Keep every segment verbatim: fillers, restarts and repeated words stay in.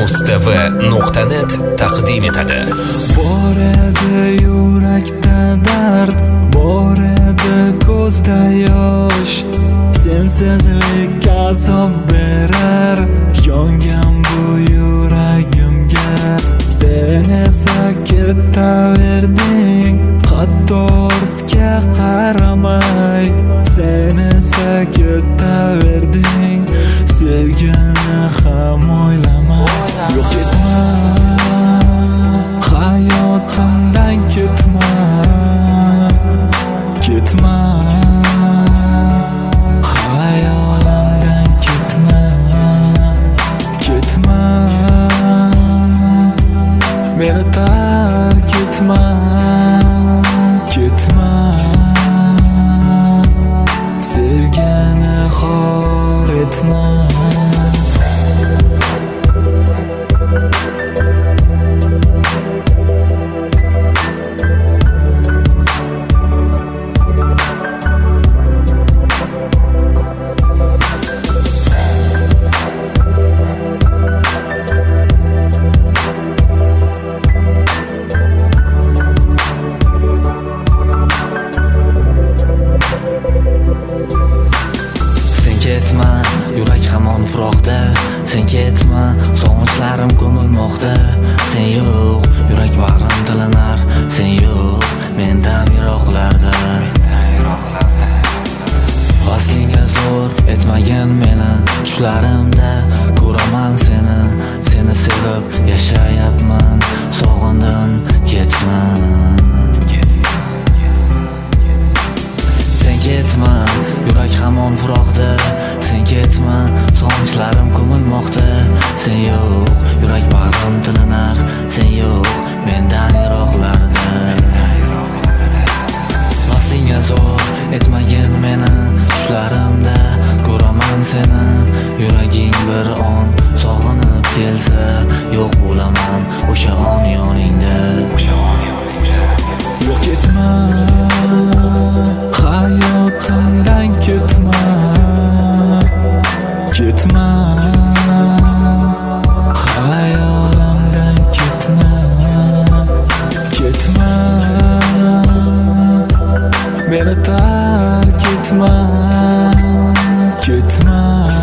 mustv nuqta net taqdim etadi. Bor edi yurakda dard, bor edi ko'zda yosh, sensizlik azob berar yongan bu yuragimga. Sen esa ketaverding, hatto ortga qaramay. Sen esa ketaverding, sevgini ham o'ylamay. Yo'q, ketma, hayotimdan ketma, ketma, hayolimdan ketma, ketma, meni tark etma, ketma, sevgini xor etma. Ketma, yurak hamon firoqda. Sen ketma, sog'inchlarim ko'milmoqda. Sen yo'q, yurak bag'rim tilinar. Sen yo'q, mendan yiroqlarda. Vaslingga zo'r etmagin meni, tushlarimda ko'raman seni. Seni sevib yashayapman, sog'indim, ketma. Sen ketma, yurak hamon firoqda. Sen ketma, sog'inchlarim ko'milmoqda. Sen yo'q, yurak bag'rim tilinar. Sen yo'q, mendan yiroqlarda. Vaslingga zo'r etmagin meni, tushlarimda ko'raman seni. Yuraging bir on sog'inib kelsa, yo'q bo'laman o'sha on yoningda. O'sha on yoningda. Yo'q, ketma, hayotimdan ketma, ketma, hayolimdan ketma, ketma, meni tark etma, ketma,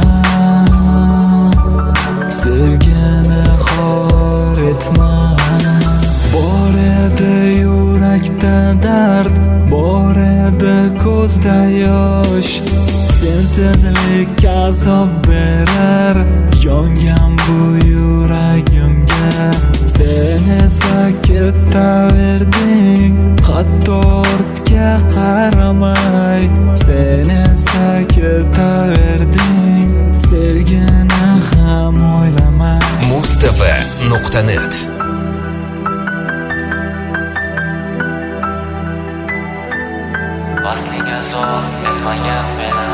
sevgini xor etma. Bor edi yurakda dard, bor edi ko'zda yosh, sensizlik azob berar yongan bu yuragimga. Sen esa ketaverding, hatto ortga qaramay. Sen esa ketaverding, sevgini ham o'ylamay. mustv nuqta net. Vaslingga zo'r etmagan meni,